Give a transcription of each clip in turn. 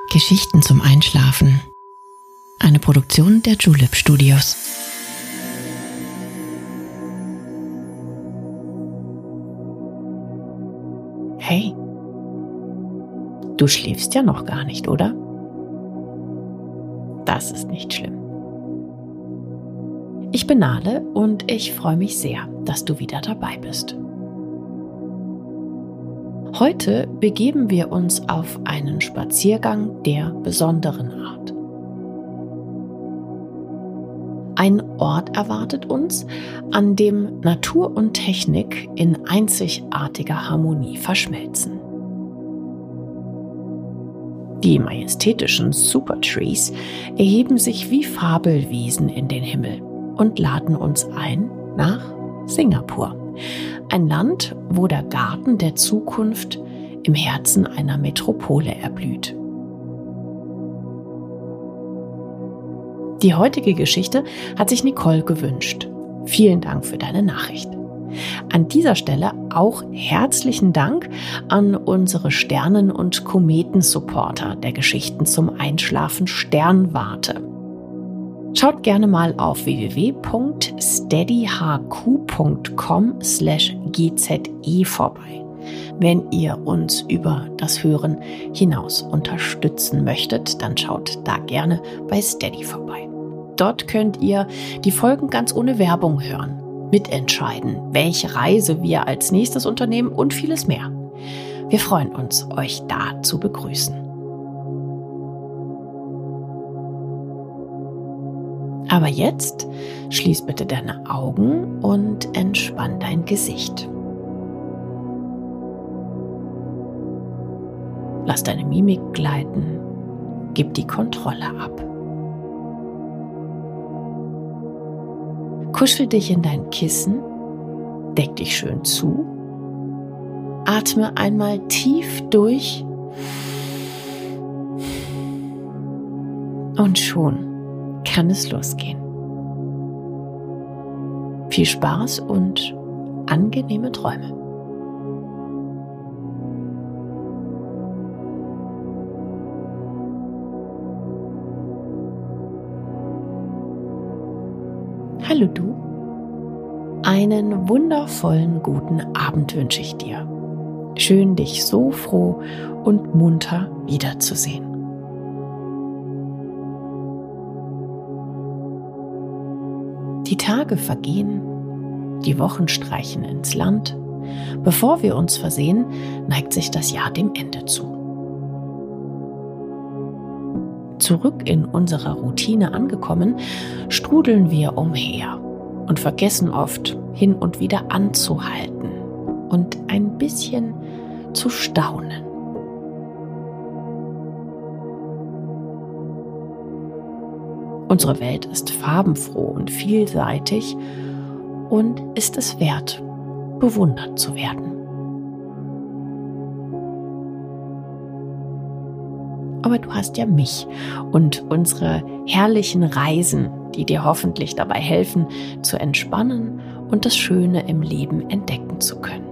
Geschichten zum Einschlafen. Eine Produktion der Julep Studios. Hey, du schläfst ja noch gar nicht, oder? Das ist nicht schlimm. Ich bin Nale und ich freue mich sehr, dass du wieder dabei bist. Heute begeben wir uns auf einen Spaziergang der besonderen Art. Ein Ort erwartet uns, an dem Natur und Technik in einzigartiger Harmonie verschmelzen. Die majestätischen Supertrees erheben sich wie Fabelwesen in den Himmel und laden uns ein nach Singapur. Ein Land, wo der Garten der Zukunft im Herzen einer Metropole erblüht. Die heutige Geschichte hat sich Nicole gewünscht. Vielen Dank für deine Nachricht. An dieser Stelle auch herzlichen Dank an unsere Sternen- und Kometen-Supporter der Geschichten zum Einschlafen Sternwarte. Schaut gerne mal auf www.steadyhq.com/gze vorbei, wenn ihr uns über das Hören hinaus unterstützen möchtet. Dann schaut da gerne bei Steady vorbei. Dort könnt ihr die Folgen ganz ohne Werbung hören, mitentscheiden, welche Reise wir als nächstes unternehmen und vieles mehr. Wir freuen uns, euch da zu begrüßen. Aber jetzt schließ bitte deine Augen und entspann dein Gesicht. Lass deine Mimik gleiten, gib die Kontrolle ab. Kuschel dich in dein Kissen, deck dich schön zu, atme einmal tief durch und schon kann es losgehen. Viel Spaß und angenehme Träume. Hallo du. Einen wundervollen guten Abend wünsche ich dir. Schön, dich so froh und munter wiederzusehen. Die Tage vergehen, die Wochen streichen ins Land. Bevor wir uns versehen, neigt sich das Jahr dem Ende zu. Zurück in unserer Routine angekommen, strudeln wir umher und vergessen oft, hin und wieder anzuhalten und ein bisschen zu staunen. Unsere Welt ist farbenfroh und vielseitig und ist es wert, bewundert zu werden. Aber du hast ja mich und unsere herrlichen Reisen, die dir hoffentlich dabei helfen, zu entspannen und das Schöne im Leben entdecken zu können.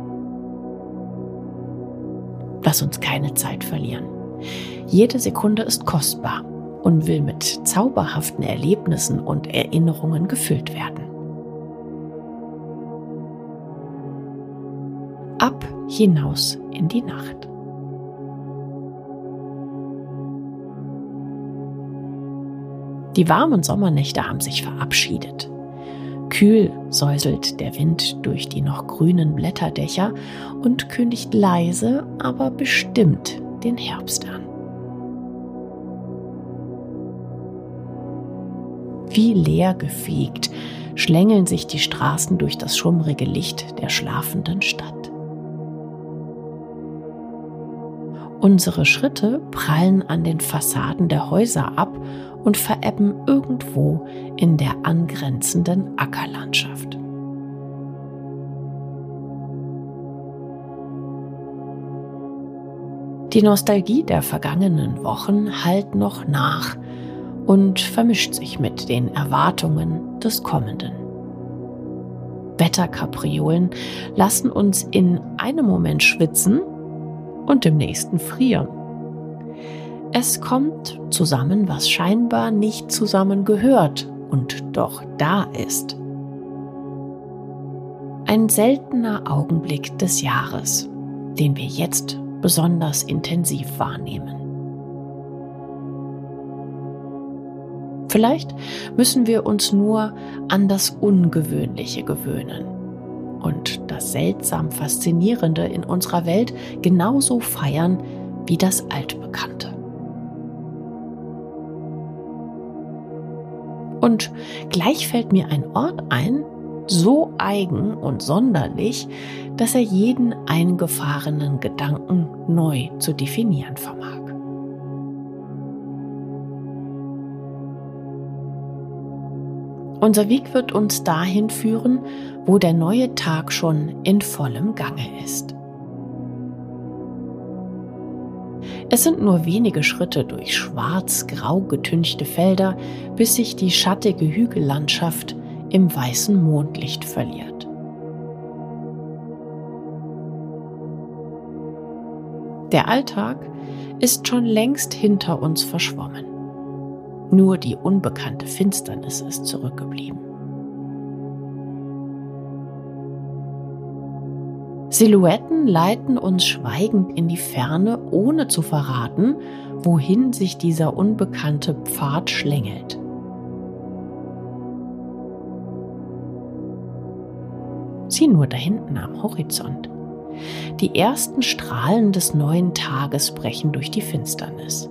Lass uns keine Zeit verlieren. Jede Sekunde ist kostbar und will mit zauberhaften Erlebnissen und Erinnerungen gefüllt werden. Ab hinaus in die Nacht. Die warmen Sommernächte haben sich verabschiedet. Kühl säuselt der Wind durch die noch grünen Blätterdächer und kündigt leise, aber bestimmt den Herbst an. Wie leergefegt schlängeln sich die Straßen durch das schummrige Licht der schlafenden Stadt. Unsere Schritte prallen an den Fassaden der Häuser ab und verebben irgendwo in der angrenzenden Ackerlandschaft. Die Nostalgie der vergangenen Wochen hallt noch nach und vermischt sich mit den Erwartungen des Kommenden. Wetterkapriolen lassen uns in einem Moment schwitzen und im nächsten frieren. Es kommt zusammen, was scheinbar nicht zusammengehört und doch da ist. Ein seltener Augenblick des Jahres, den wir jetzt besonders intensiv wahrnehmen. Vielleicht müssen wir uns nur an das Ungewöhnliche gewöhnen und das seltsam Faszinierende in unserer Welt genauso feiern wie das Altbekannte. Und gleich fällt mir ein Ort ein, so eigen und sonderlich, dass er jeden eingefahrenen Gedanken neu zu definieren vermag. Unser Weg wird uns dahin führen, wo der neue Tag schon in vollem Gange ist. Es sind nur wenige Schritte durch schwarz-grau getünchte Felder, bis sich die schattige Hügellandschaft im weißen Mondlicht verliert. Der Alltag ist schon längst hinter uns verschwommen. Nur die unbekannte Finsternis ist zurückgeblieben. Silhouetten leiten uns schweigend in die Ferne, ohne zu verraten, wohin sich dieser unbekannte Pfad schlängelt. Sieh nur da hinten am Horizont. Die ersten Strahlen des neuen Tages brechen durch die Finsternis.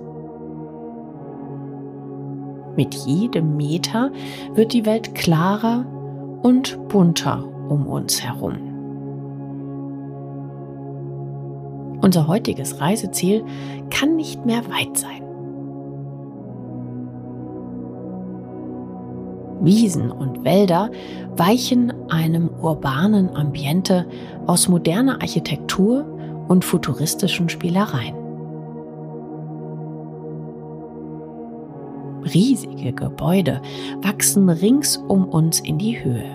Mit jedem Meter wird die Welt klarer und bunter um uns herum. Unser heutiges Reiseziel kann nicht mehr weit sein. Wiesen und Wälder weichen einem urbanen Ambiente aus moderner Architektur und futuristischen Spielereien. Riesige Gebäude wachsen rings um uns in die Höhe.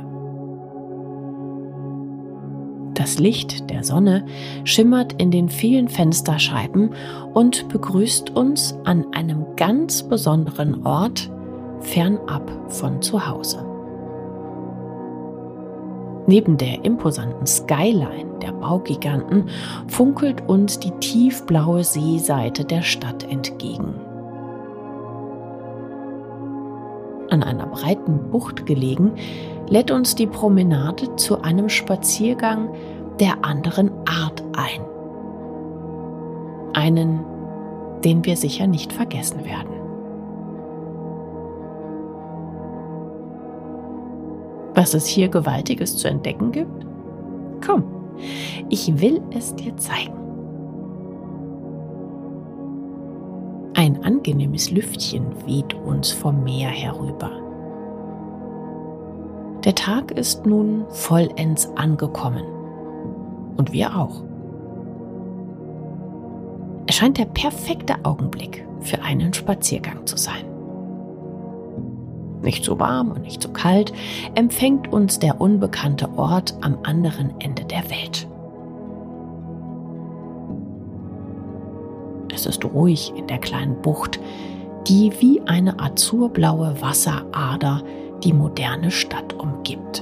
Das Licht der Sonne schimmert in den vielen Fensterscheiben und begrüßt uns an einem ganz besonderen Ort, fernab von zu Hause. Neben der imposanten Skyline der Baugiganten funkelt uns die tiefblaue Seeseite der Stadt entgegen. An einer breiten Bucht gelegen, lädt uns die Promenade zu einem Spaziergang der anderen Art ein. Einen, den wir sicher nicht vergessen werden. Was es hier Gewaltiges zu entdecken gibt? Komm, ich will es dir zeigen. Ein angenehmes Lüftchen weht uns vom Meer herüber. Der Tag ist nun vollends angekommen. Und wir auch. Es scheint der perfekte Augenblick für einen Spaziergang zu sein. Nicht so warm und nicht so kalt empfängt uns der unbekannte Ort am anderen Ende der Welt. Es ist ruhig in der kleinen Bucht, die wie eine azurblaue Wasserader die moderne Stadt umgibt.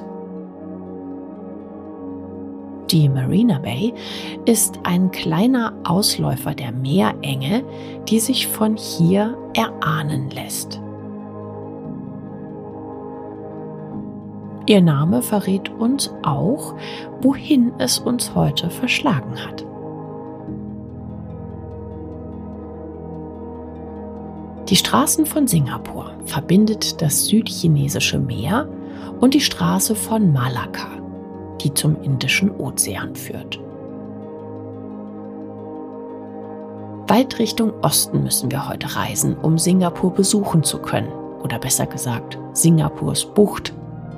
Die Marina Bay ist ein kleiner Ausläufer der Meerenge, die sich von hier erahnen lässt. Ihr Name verrät uns auch, wohin es uns heute verschlagen hat. Die Straßen von Singapur verbindet das südchinesische Meer und die Straße von Malakka, die zum Indischen Ozean führt. Weit Richtung Osten müssen wir heute reisen, um Singapur besuchen zu können, oder besser gesagt, Singapurs Bucht.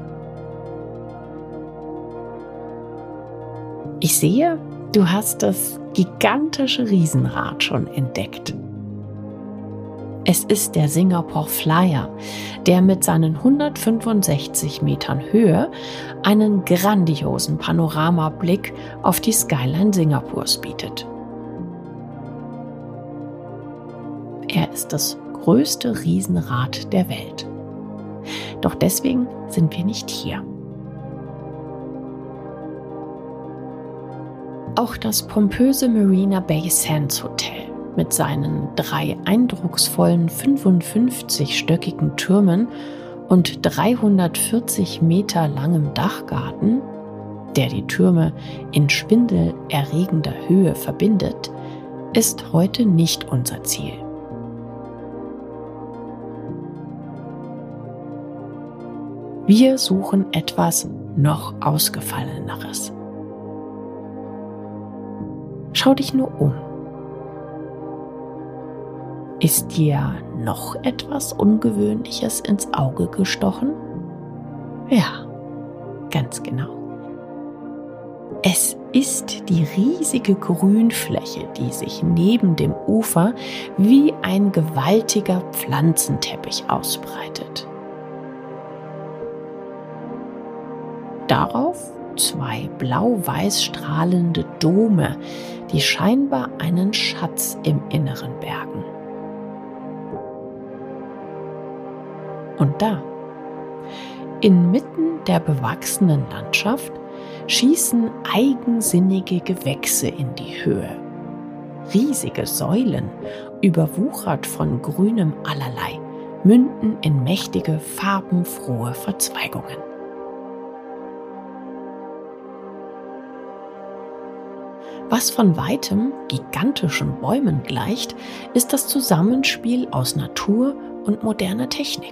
Ich sehe, du hast das gigantische Riesenrad schon entdeckt. Es ist der Singapore Flyer, der mit seinen 165 Metern Höhe einen grandiosen Panoramablick auf die Skyline Singapurs bietet. Er ist das größte Riesenrad der Welt. Doch deswegen sind wir nicht hier. Auch das pompöse Marina Bay Sands Hotel mit seinen 3 eindrucksvollen 55-stöckigen Türmen und 340 Meter langem Dachgarten, der die Türme in schwindelerregender Höhe verbindet, ist heute nicht unser Ziel. Wir suchen etwas noch Ausgefalleneres. Schau dich nur um. Ist dir noch etwas Ungewöhnliches ins Auge gestochen? Ja, ganz genau. Es ist die riesige Grünfläche, die sich neben dem Ufer wie ein gewaltiger Pflanzenteppich ausbreitet. Darauf 2 blau-weiß strahlende Dome, die scheinbar einen Schatz im Inneren bergen. Und da, inmitten der bewachsenen Landschaft, schießen eigensinnige Gewächse in die Höhe. Riesige Säulen, überwuchert von grünem Allerlei, münden in mächtige, farbenfrohe Verzweigungen. Was von weitem gigantischen Bäumen gleicht, ist das Zusammenspiel aus Natur und moderner Technik.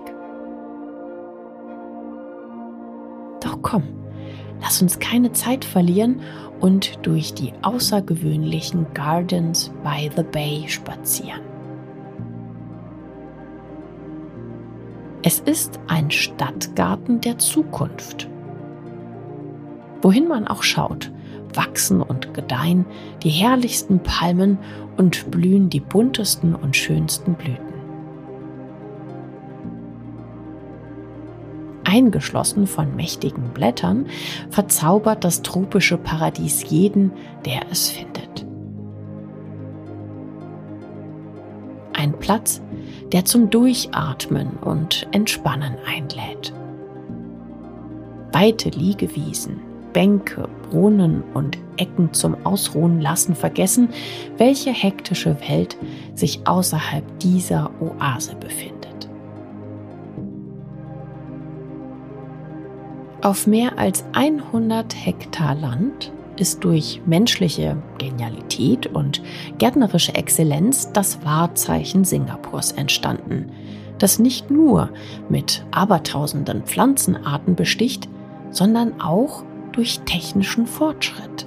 Doch komm, lass uns keine Zeit verlieren und durch die außergewöhnlichen Gardens by the Bay spazieren. Es ist ein Stadtgarten der Zukunft. Wohin man auch schaut, wachsen und gedeihen die herrlichsten Palmen und blühen die buntesten und schönsten Blüten. Eingeschlossen von mächtigen Blättern verzaubert das tropische Paradies jeden, der es findet. Ein Platz, der zum Durchatmen und Entspannen einlädt. Weite Liegewiesen, Bänke, Brunnen und Ecken zum Ausruhen lassen vergessen, welche hektische Welt sich außerhalb dieser Oase befindet. Auf mehr als 100 Hektar Land ist durch menschliche Genialität und gärtnerische Exzellenz das Wahrzeichen Singapurs entstanden, das nicht nur mit abertausenden Pflanzenarten besticht, sondern auch durch technischen Fortschritt.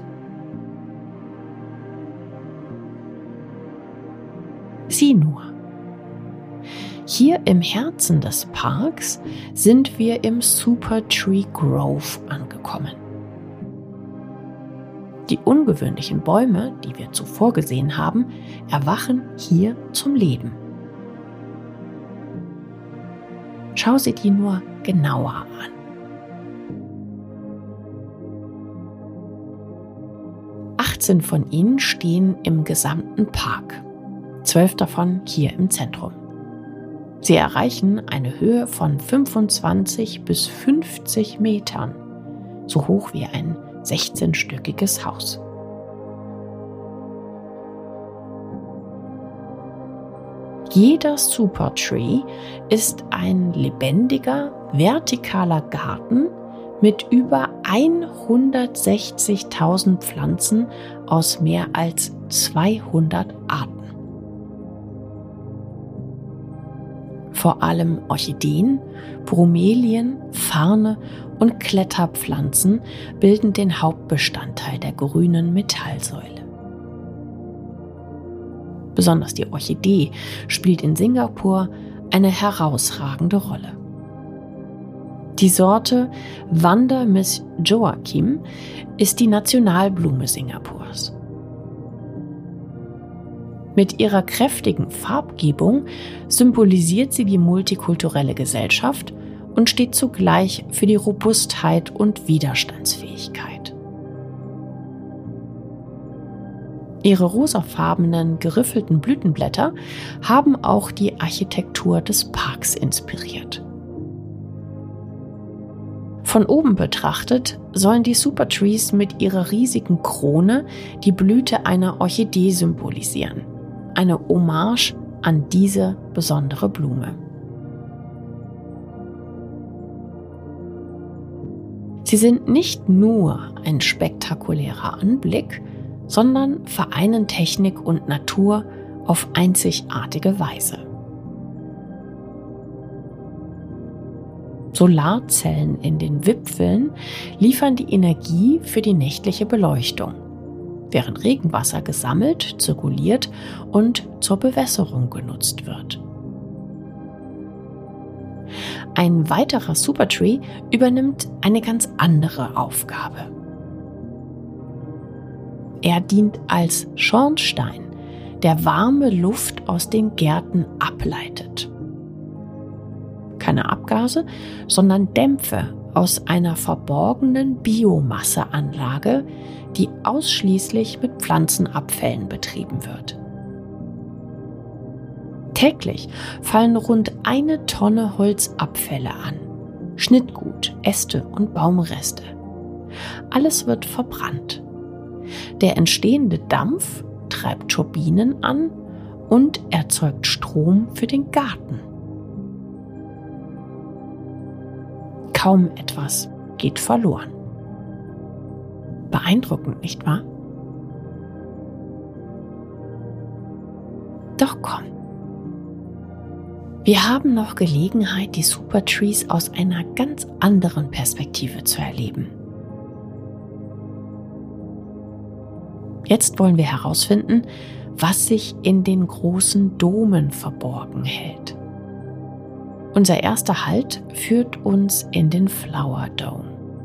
Sieh nur. Hier im Herzen des Parks sind wir im Super Tree Grove angekommen. Die ungewöhnlichen Bäume, die wir zuvor gesehen haben, erwachen hier zum Leben. Schau sie dir nur genauer an. 18 von ihnen stehen im gesamten Park, 12 davon hier im Zentrum. Sie erreichen eine Höhe von 25 bis 50 Metern, so hoch wie ein 16-stöckiges Haus. Jeder Supertree ist ein lebendiger, vertikaler Garten mit über 160.000 Pflanzen aus mehr als 200 Arten. Vor allem Orchideen, Bromelien, Farne und Kletterpflanzen bilden den Hauptbestandteil der grünen Metallsäule. Besonders die Orchidee spielt in Singapur eine herausragende Rolle. Die Sorte Vanda Miss Joachim ist die Nationalblume Singapurs. Mit ihrer kräftigen Farbgebung symbolisiert sie die multikulturelle Gesellschaft und steht zugleich für die Robustheit und Widerstandsfähigkeit. Ihre rosafarbenen, geriffelten Blütenblätter haben auch die Architektur des Parks inspiriert. Von oben betrachtet sollen die Supertrees mit ihrer riesigen Krone die Blüte einer Orchidee symbolisieren. Eine Hommage an diese besondere Blume. Sie sind nicht nur ein spektakulärer Anblick, sondern vereinen Technik und Natur auf einzigartige Weise. Solarzellen in den Wipfeln liefern die Energie für die nächtliche Beleuchtung, während Regenwasser gesammelt, zirkuliert und zur Bewässerung genutzt wird. Ein weiterer Supertree übernimmt eine ganz andere Aufgabe. Er dient als Schornstein, der warme Luft aus den Gärten ableitet. Keine Abgase, sondern Dämpfe aus einer verborgenen Biomasseanlage, die ausschließlich mit Pflanzenabfällen betrieben wird. Täglich fallen rund 1 Tonne Holzabfälle an, Schnittgut, Äste und Baumreste. Alles wird verbrannt. Der entstehende Dampf treibt Turbinen an und erzeugt Strom für den Garten. Kaum etwas geht verloren. Beeindruckend, nicht wahr? Doch komm. Wir haben noch Gelegenheit, die Supertrees aus einer ganz anderen Perspektive zu erleben. Jetzt wollen wir herausfinden, was sich in den großen Domen verborgen hält. Unser erster Halt führt uns in den Flower Dome.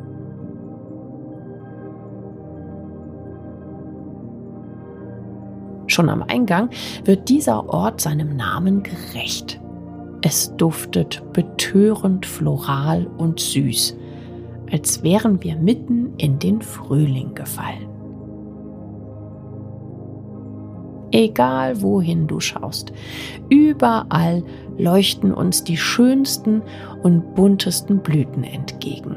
Schon am Eingang wird dieser Ort seinem Namen gerecht. Es duftet betörend floral und süß, als wären wir mitten in den Frühling gefallen. Egal wohin du schaust, überall leuchten uns die schönsten und buntesten Blüten entgegen.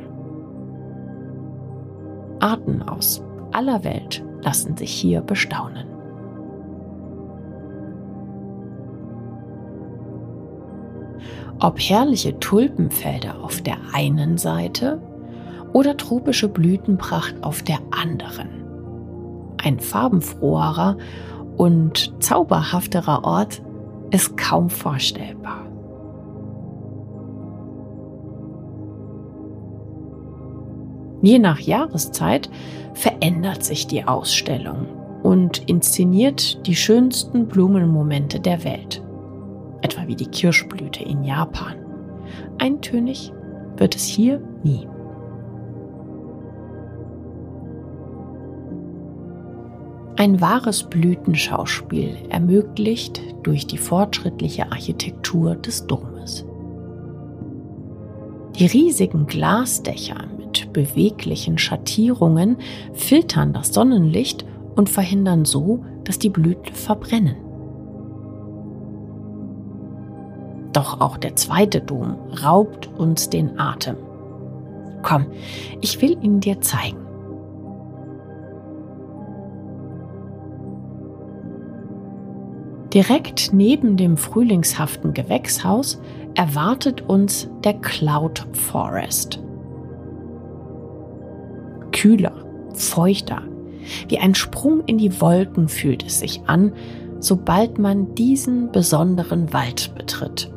Arten aus aller Welt lassen sich hier bestaunen. Ob herrliche Tulpenfelder auf der einen Seite oder tropische Blütenpracht auf der anderen. Ein farbenfroherer und zauberhafterer Ort ist kaum vorstellbar. Je nach Jahreszeit verändert sich die Ausstellung und inszeniert die schönsten Blumenmomente der Welt. Etwa wie die Kirschblüte in Japan. Eintönig wird es hier nie. Ein wahres Blütenschauspiel ermöglicht durch die fortschrittliche Architektur des Domes. Die riesigen Glasdächer mit beweglichen Schattierungen filtern das Sonnenlicht und verhindern so, dass die Blüten verbrennen. Doch auch der zweite Dom raubt uns den Atem. Komm, ich will ihn dir zeigen. Direkt neben dem frühlingshaften Gewächshaus erwartet uns der Cloud Forest. Kühler, feuchter, wie ein Sprung in die Wolken fühlt es sich an, sobald man diesen besonderen Wald betritt.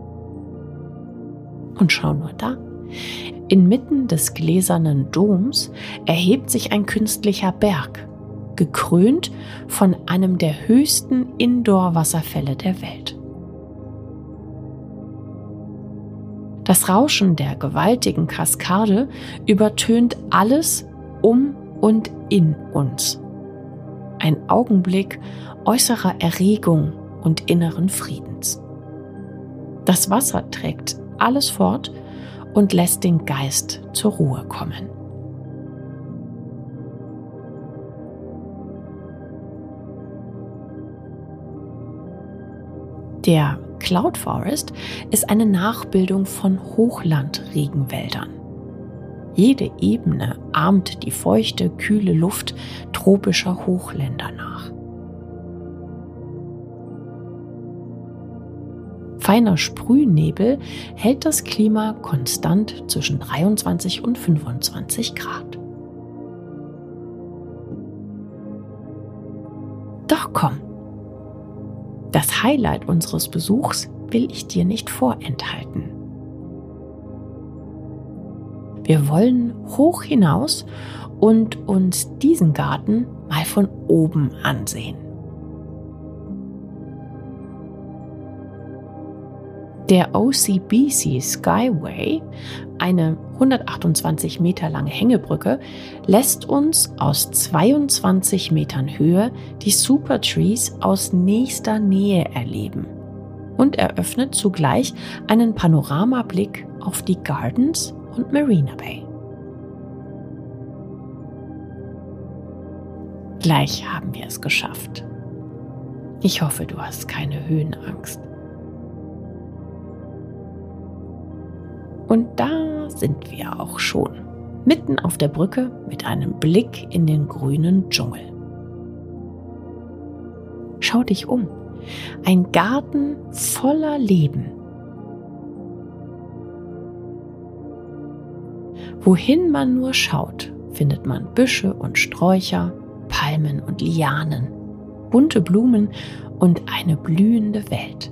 Und schau nur da, inmitten des gläsernen Doms erhebt sich ein künstlicher Berg, gekrönt von einem der höchsten Indoor-Wasserfälle der Welt. Das Rauschen der gewaltigen Kaskade übertönt alles um und in uns. Ein Augenblick äußerer Erregung und inneren Friedens. Das Wasser trägt alles fort und lässt den Geist zur Ruhe kommen. Der Cloud Forest ist eine Nachbildung von Hochlandregenwäldern. Jede Ebene ahmt die feuchte, kühle Luft tropischer Hochländer nach. Feiner Sprühnebel hält das Klima konstant zwischen 23 und 25 Grad. Doch komm, das Highlight unseres Besuchs will ich dir nicht vorenthalten. Wir wollen hoch hinaus und uns diesen Garten mal von oben ansehen. Der OCBC Skyway, eine 128 Meter lange Hängebrücke, lässt uns aus 22 Metern Höhe die Super Trees aus nächster Nähe erleben und eröffnet zugleich einen Panoramablick auf die Gardens und Marina Bay. Gleich haben wir es geschafft. Ich hoffe, du hast keine Höhenangst. Und da sind wir auch schon, mitten auf der Brücke mit einem Blick in den grünen Dschungel. Schau dich um, ein Garten voller Leben. Wohin man nur schaut, findet man Büsche und Sträucher, Palmen und Lianen, bunte Blumen und eine blühende Welt.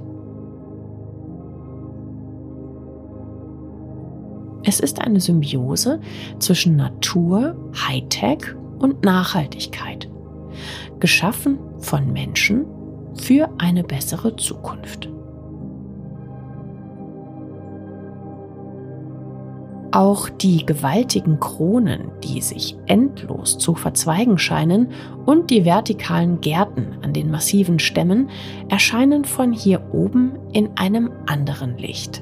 Es ist eine Symbiose zwischen Natur, Hightech und Nachhaltigkeit, geschaffen von Menschen für eine bessere Zukunft. Auch die gewaltigen Kronen, die sich endlos zu verzweigen scheinen, und die vertikalen Gärten an den massiven Stämmen erscheinen von hier oben in einem anderen Licht.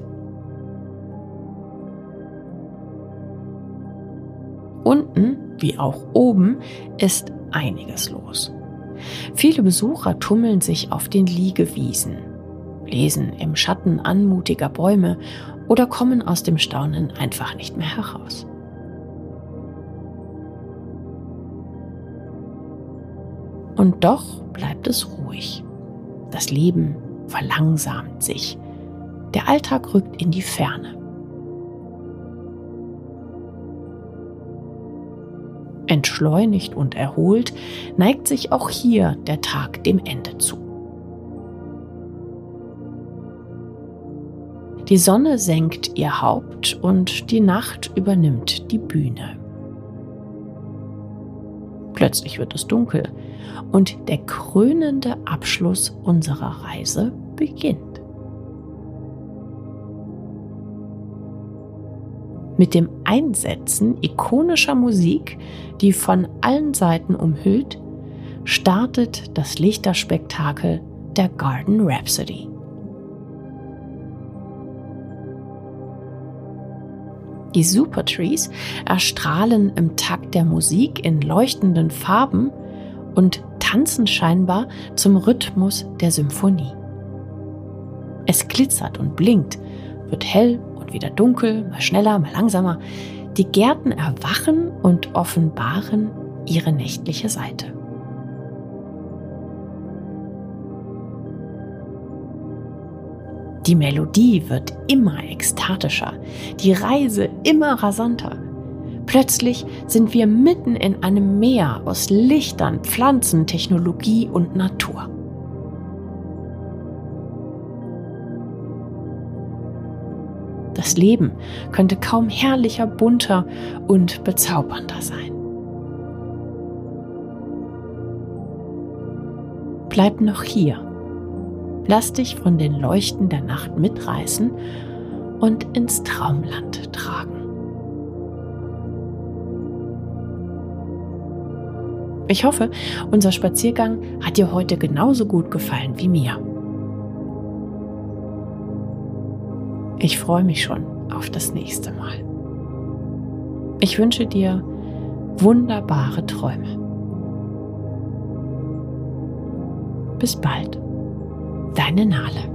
Unten, wie auch oben, ist einiges los. Viele Besucher tummeln sich auf den Liegewiesen, lesen im Schatten anmutiger Bäume oder kommen aus dem Staunen einfach nicht mehr heraus. Und doch bleibt es ruhig. Das Leben verlangsamt sich. Der Alltag rückt in die Ferne. Entschleunigt und erholt neigt sich auch hier der Tag dem Ende zu. Die Sonne senkt ihr Haupt und die Nacht übernimmt die Bühne. Plötzlich wird es dunkel und der krönende Abschluss unserer Reise beginnt. Mit dem Einsetzen ikonischer Musik, die von allen Seiten umhüllt, startet das Lichterspektakel der Garden Rhapsody. Die Super Trees erstrahlen im Takt der Musik in leuchtenden Farben und tanzen scheinbar zum Rhythmus der Symphonie. Es glitzert und blinkt, wird hell und wieder dunkel, mal schneller, mal langsamer. Die Gärten erwachen und offenbaren ihre nächtliche Seite. Die Melodie wird immer ekstatischer, die Reise immer rasanter. Plötzlich sind wir mitten in einem Meer aus Lichtern, Pflanzen, Technologie und Natur. Das Leben könnte kaum herrlicher, bunter und bezaubernder sein. Bleib noch hier. Lass dich von den Leuchten der Nacht mitreißen und ins Traumland tragen. Ich hoffe, unser Spaziergang hat dir heute genauso gut gefallen wie mir. Ich freue mich schon auf das nächste Mal. Ich wünsche dir wunderbare Träume. Bis bald, deine Nale.